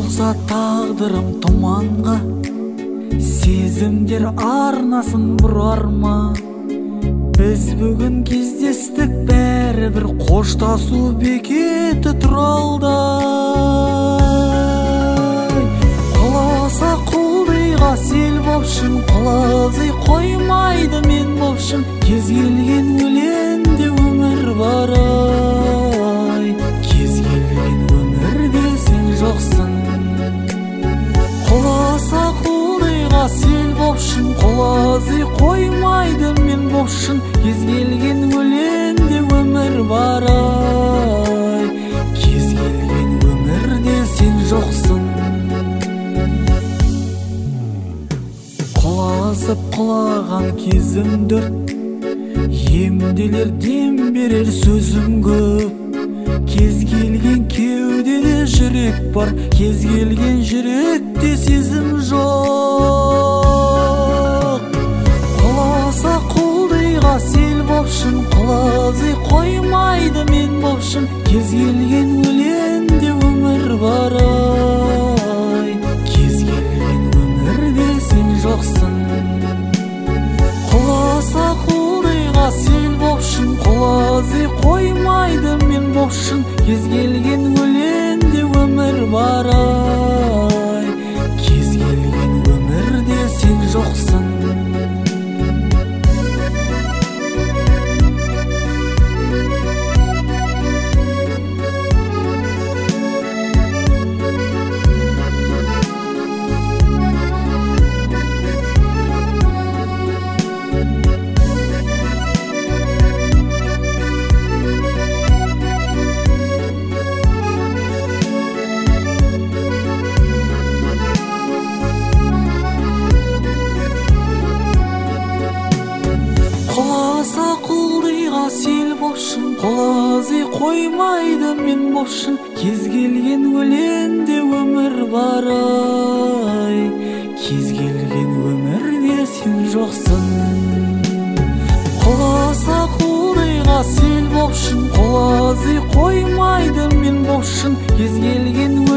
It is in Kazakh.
болса тағдырым тұманға, сезімдер арнасын бұрар ма? Біз бүгін кездестік, бәрібір қоштасу бекеті тұралдай. Құласа құлдыйға сел бопшын, құлазый қоймайды мен бопшын. Кез келген өлеңде өмір бар ай, кез келген өмірде сен жоқсың. Құласа құлдыйға сел бопшын, құлазый қоймайды мен бопшын. Кез келген өлеңде өмір бар ай, кез келген өмірде сен жоқсың. Құлазып құлаған кезім дөрт, емделер дем берер сөзім көп. Кез келген кеудеде жүрек бар, кез келген жүректе сезім жоқ. Құласа құлдыйға сел бопшын, құлазый қоймайды мен бопшын. Кез келген өлеңде өмір бар ай, кез келген өмірде сен жоқсың. Құласа құлдыйға сел бопшын, құлазый қоймайды мен бопшын. Кез келген өлеңде өмір бар ай, кез келген өмірде сен жоқсың. Құласа құлдыйға сел бопшын, құлазый қоймайды мен бопшын. Кез келген өлеңде өмір бар ай, кез келген өмірде сен жоқсың. Құласа құлдыйға сел бопшын, құлазый қоймайды мен бопшын. Кез келген